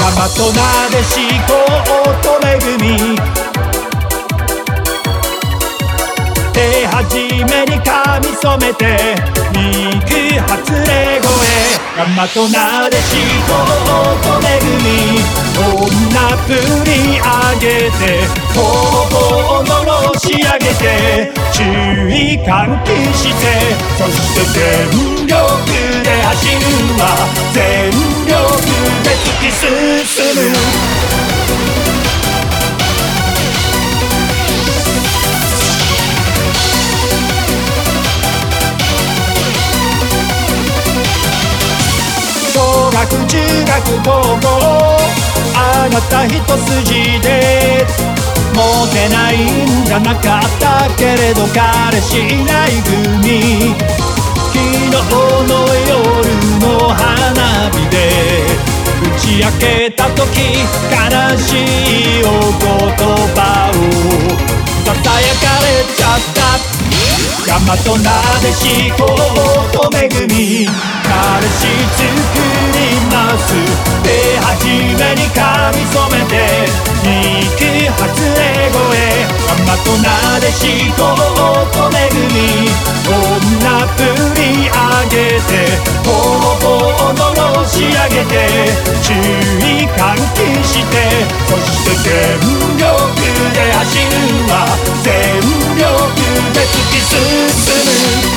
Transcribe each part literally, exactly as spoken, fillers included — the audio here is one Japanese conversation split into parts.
大和なでしこ乙女組、手始めに髪染めて肉発令声、大和なでしこ乙女組、女振り上げて方々のろし上げて注意喚起して、そして全力で走るわ、全力で突き進む。小学中学高校あなた一筋で、モテないんじゃなかったけれど彼氏いない組、昨日の夜の花火で打ち明けた時、悲しいお言葉をささやかれちゃった。大和なでしこ乙女組、彼氏作ります、手始めに髪染めて肉発令声、大和なでしこ乙女組、女振り上げて方々のろし上げて注意喚起して、そして全力で走るわ、全力で突き進む。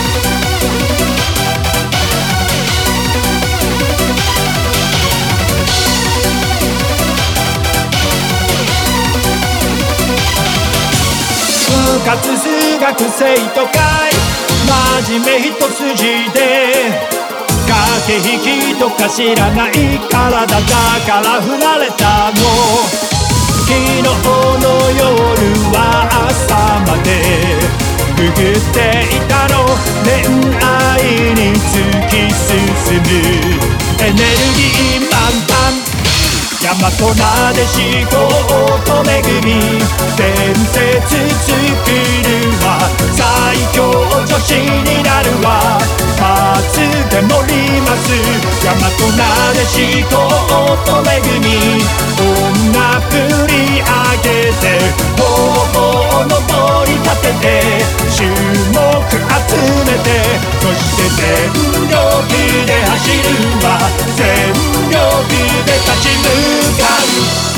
部活数学生徒会真面目一筋で、駆け引きとか知らない体だから振られたの、昨日の夜は朝までくぐっていたの、恋愛に突き進むエネルギー満タン、大和なでしこ乙女組、伝説作るわ、最強女子になるわ、罰で盛ります。大和なでしこ乙女組、女振り上げて方々の盛り立てて注目集めて、そして全力で走るわ、全力で立ち向かう。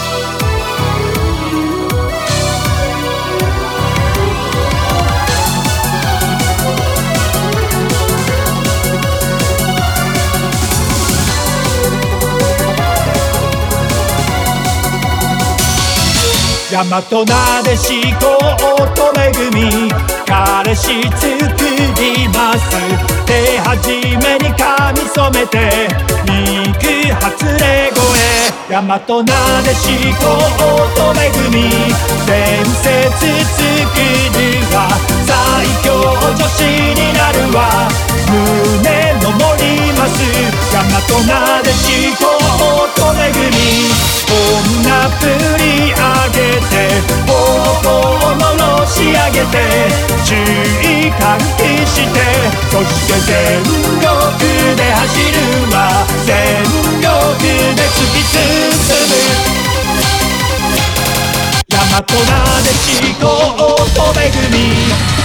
大和なでしこ乙女組、彼氏作ります、手始めに髪染めて肉発令声、大和なでしこ乙女組、伝説作るわ、最強女子になるわ、胸の盛ります。大和なでしこ乙女組、女振り上げて方々のろし上げて注意喚起して、そして全力で走るわ、全力で突き進む。大和なでしこ乙女組。